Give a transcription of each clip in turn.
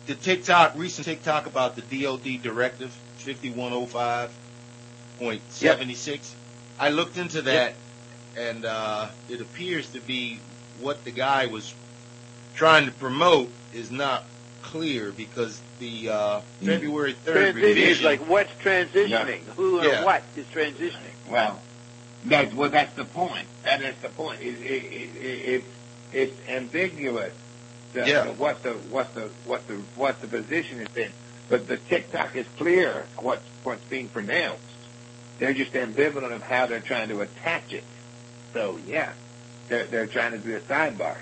recent TikTok about the DOD directive 5105.76. Yep. I looked into that, and it appears to be what the guy was trying to promote is not clear because the February 3rd Transition is revision. like what's transitioning? Yeah. Who or Yeah. what is transitioning? Well, that's the point. That is the point. It's ambiguous. What the position has been, but the TikTok is clear what's being pronounced. They're just ambivalent of how they're trying to attach it. So yeah, they're trying to do a sidebar.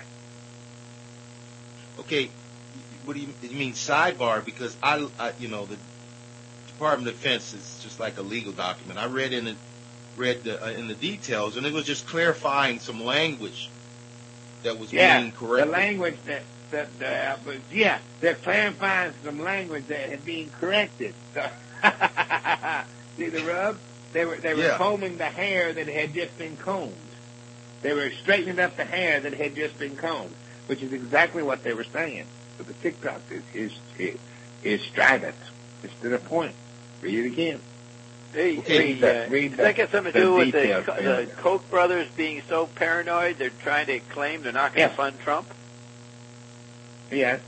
Okay, what do you mean sidebar? Because the Department of Defense is just like a legal document. I read in the details, and it was just clarifying some language that was being corrected. The language they're clarifying some language that had been corrected. So, see the rub? They were combing the hair that had just been combed. They were straightening up the hair that had just been combed, which is exactly what they were saying. But the TikTok is strident. It's to the point. Read it again. Does that get something to do with the Koch brothers being so paranoid they're trying to claim they're not going to fund Trump? Yes.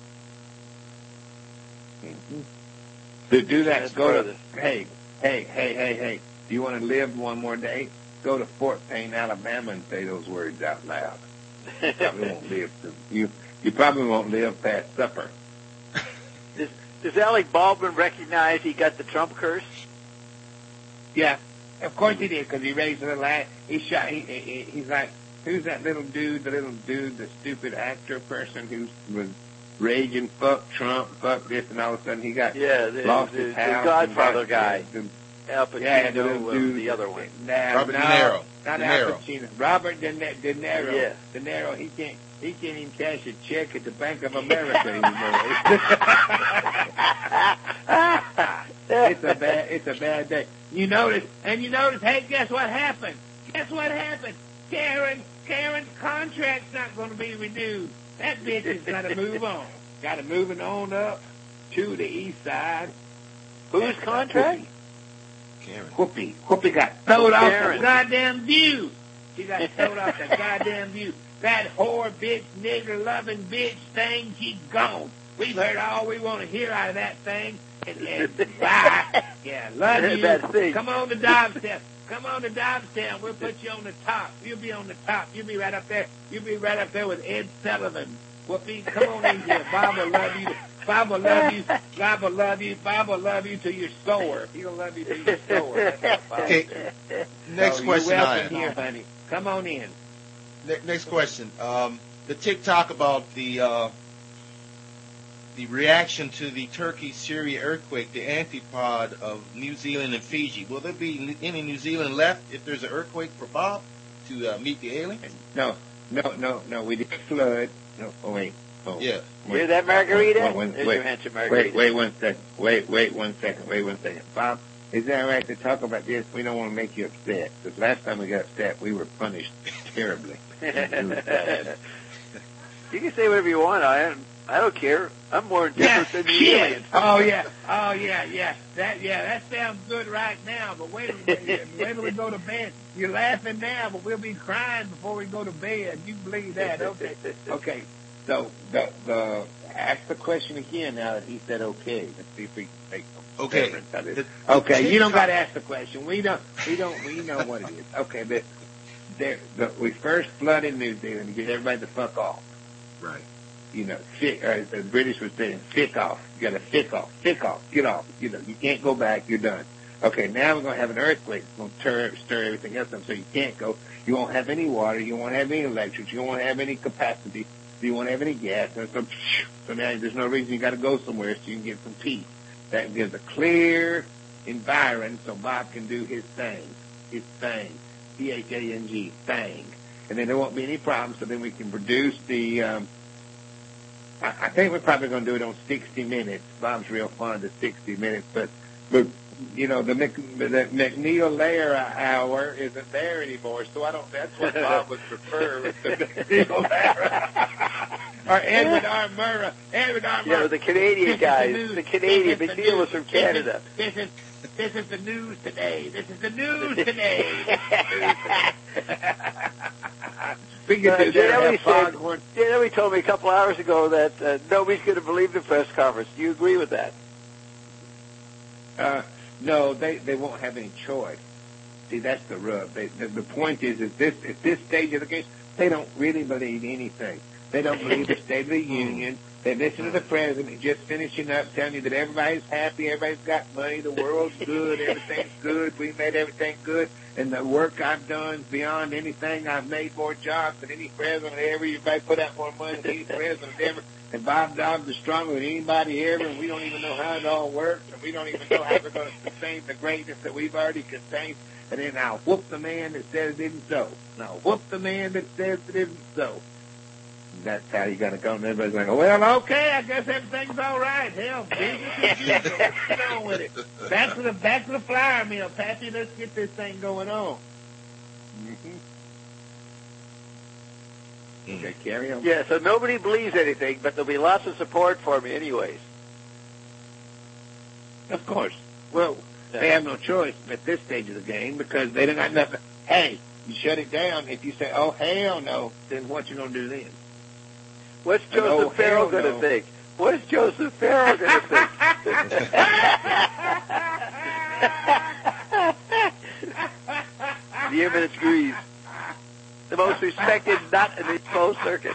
Mm-hmm. To do that, hey. Do you want to live one more day? Go to Fort Payne, Alabama, and say those words out loud. You probably won't live. You probably won't live past supper. Does Alec Baldwin recognize he got the Trump curse? Yeah, of course he did, because he raised the last. He shot. He's like, who's that little dude? The stupid actor person who was raging, fuck Trump, fuck this, and all of a sudden he got lost his house. The Godfather guy. Al Pacino, the other one. Robert De Niro. Not Al Pacino. Robert De Niro. Yeah. De Niro. He can't even cash a check at the Bank of America anymore. It's a bad day. You notice, hey, guess what happened? Karen's contract's not going to be renewed. That bitch has got to move on. Got to move it on up to the east side. Whose contract? Karen. Whoopi got thrown off the goddamn view. She got thrown off the goddamn view. That whore bitch, nigger loving bitch thing, she's gone. We've heard all we want to hear out of that thing. And bye. Yeah, love you. Come on to Dobbstown. We'll put you on the top. You'll be on the top. You'll be right up there. You'll be right up there with Ed Sullivan. Whoopi, come on in here. Bob will love you. Bob will love you. Bob will love you. Bob will love you till you're sore. He'll love you till you're sore. Okay. Next question. You're welcome here, honey. Come on in. Next question. The TikTok about the reaction to the Turkey-Syria earthquake, the antipod of New Zealand and Fiji. Will there be any New Zealand left if there's an earthquake for Bob to meet the aliens? No. We did flood. No. Oh wait. Oh. Yeah. Hear that, Margarita? Wait 1 second. Wait 1 second. Bob, is that all right to talk about this? We don't want to make you upset. Because last time we got upset, we were punished terribly. You can say whatever you want. I don't care. I'm more indifferent than the aliens. Oh yeah. That sounds good right now. But wait till we go to bed. You're laughing now, but we'll be crying before we go to bed. You believe that? Okay. So the ask the question again now that he said okay. Let's see if we can make some difference out of it. Okay, you don't got to ask the question. We know what it is. Okay, but we first flooded New Zealand to get everybody the fuck off. Right. The British was saying, fick off. You got to fick off, get off. You can't go back. You're done. Okay, now we're going to have an earthquake. It's going to stir everything else up, so you can't go. You won't have any water. You won't have any electric. You won't have any capacity. You won't have any gas. So now there's no reason you got to go somewhere so you can get some peace. That gives a clear environment so Bob can do his thing. P-H-A-N-G, thing. And then there won't be any problems, so then we can produce the, I think we're probably going to do it on 60 Minutes. Bob's real fond of 60 Minutes, but the McNeil Lair hour isn't there anymore, so that's what Bob would prefer, with the McNeil Lair. or Edward R. Murrah. Edward R. Murrah. Yeah, the Canadian guys. The Canadian. McNeil was from Canada. This is the news today. This is the news today. We can do that. He told me a couple hours ago that nobody's going to believe the press conference. Do you agree with that? No, they won't have any choice. See, that's the rub. The point is at this stage of the game, they don't really believe anything. They don't believe the State of the Union. They listen to the president just finishing up, telling you that everybody's happy, everybody's got money, the world's good, everything's good, we made everything good, and the work I've done is beyond anything. I've made more jobs than any president ever. Everybody put out more money than any president ever. And Bob Dobbs is stronger than anybody ever, and we don't even know how it all works, and we don't even know how we're going to sustain the greatness that we've already contained. And then I'll whoop the man that says it isn't so. And I'll whoop the man that says it isn't so. That's how you got to go. And everybody's like, well, okay, I guess everything's all right. Hell, business as usual. Let's get on with it. Back to the flour mill, Pappy. Let's get this thing going on. Okay, carry on. Yeah, so nobody believes anything, but there'll be lots of support for me anyways. Of course. Well, they have no choice at this stage of the game because they don't got nothing. Hey, you shut it down. If you say, oh, hell no, then what you going to do then? What's Joseph Farrell going to think? What is Joseph Farrell going to think? The eminence agrees. The most respected nut in the whole circuit.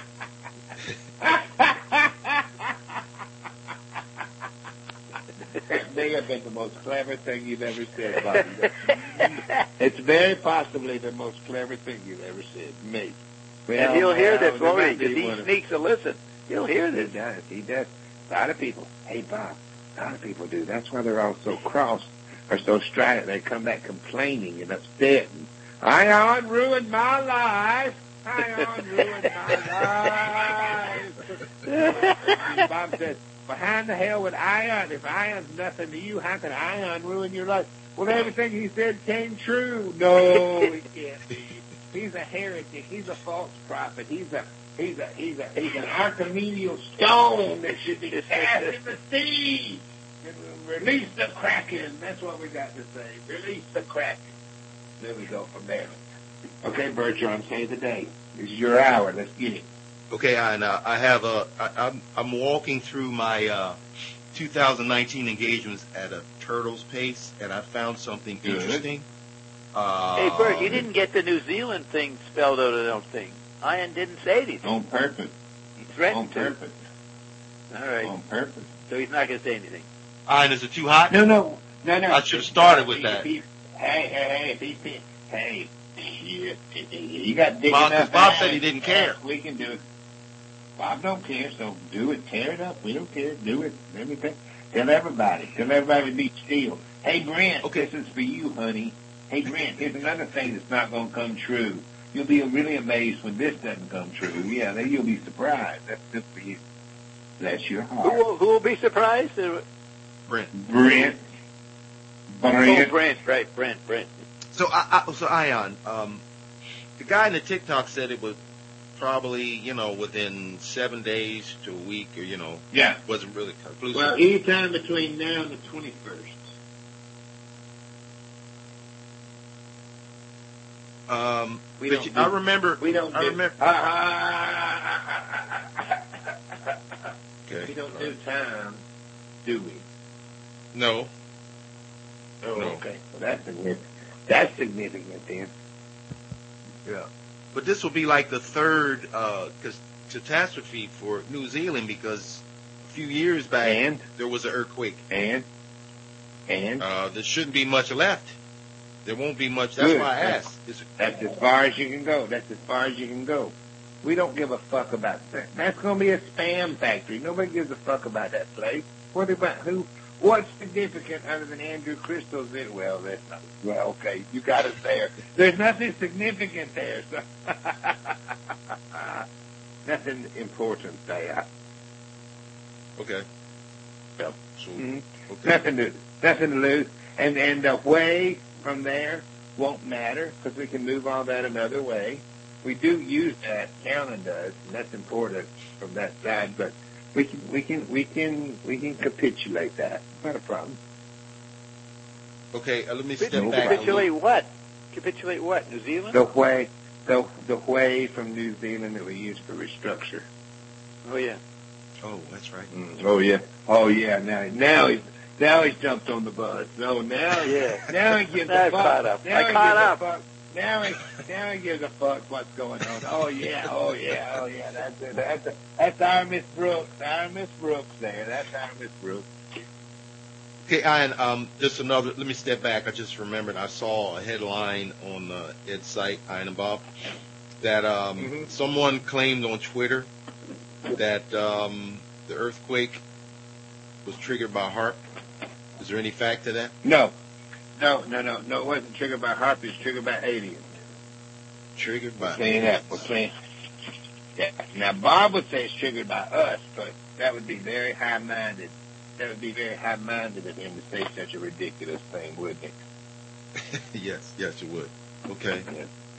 That may have been the most clever thing you've ever said, Bobby. It's very possibly the most clever thing you've ever said. Me. Well, and he'll hear this, won't he? Because he sneaks a listen. He'll hear this. He does. A lot of people. Hey, Bob. A lot of people do. That's why they're all so cross or so strident. They come back complaining and upset. And, Ion ruined my life. Ion ruined my life. Bob says, behind the hell with Ion? If Ion's nothing to you, how can Ion ruin your life? Well, everything he said came true. No, he can't be. He's a heretic. He's a false prophet. He's an Archimedean stone that should be cast in the sea. Release the Kraken. That's what we got to say. Release the Kraken. There we go from there. Okay, Bertrand, say the day. This is your hour. Let's get it. Okay, and I'm walking through my 2019 engagements at a turtle's pace, and I found something interesting. Hey, Bert, you didn't get the New Zealand thing spelled out, I don't think. Ian didn't say anything. On purpose. He threatened to. On purpose. All right. On purpose. So he's not going to say anything. Ian, is it too hot? No. I should have started with that. Hey, you got big enough. Bob said he didn't care. We can do it. Bob don't care, so do it. Tear it up. We don't care. Do it. Everything. Tell everybody. To be still. Hey, Brent, okay. This is for you, honey. Hey, Brent, here's another thing that's not going to come true. You'll be really amazed when this doesn't come true. Yeah, then you'll be surprised. That's just for you. Bless your heart. Who will be surprised? Brent. Oh, Brent. Right, Brent. So Ion, the guy in the TikTok said it was probably, within 7 days to a week or, yeah, wasn't really conclusive. Well, anytime between now and the 21st. I remember. We don't. I remember. Okay. We don't do time, do we? No. Oh, no. Okay. Well, that's significant. That's significant then. Yeah. But this will be like the third catastrophe for New Zealand because a few years back there was an earthquake. And there shouldn't be much left. There won't be much. That's why I asked. That's as far as you can go. That's as far as you can go. We don't give a fuck about that. That's going to be a spam factory. Nobody gives a fuck about that place. What about who? What's significant other than Andrew Crystal's? Well, that's not. Well, okay, you got it there. There's nothing significant there. So nothing important there. Okay. So, okay. Nothing to lose. And the way from there won't matter because we can move all that another way. we do use that. Carolyn does, and that's important from that side. But we can capitulate that. Not a problem. Okay, let me step back. Capitulate what? Capitulate what? New Zealand? The way from New Zealand that we use for restructure. Oh yeah. Oh, that's right. Oh yeah. Now he's jumped on the bus. No, now he gives a fuck. Caught up. I caught up. Now he gives a fuck what's going on. Oh yeah. That's it. That's our Miss Brooks. Our Miss Brooks there. That's our Miss Brooks. Okay, Ian, just another, let me step back. I just remembered I saw a headline on Ed's site, Ian and Bob, that someone claimed on Twitter that the earthquake was triggered by HAARP. Is there any fact to that? No. It wasn't triggered by HAARP. It was triggered by aliens. Triggered by aliens. Yeah. Now, Bob would say it's triggered by us, but that would be very high-minded. That would be very high-minded of him to say such a ridiculous thing, wouldn't it? Yes, it would. Okay.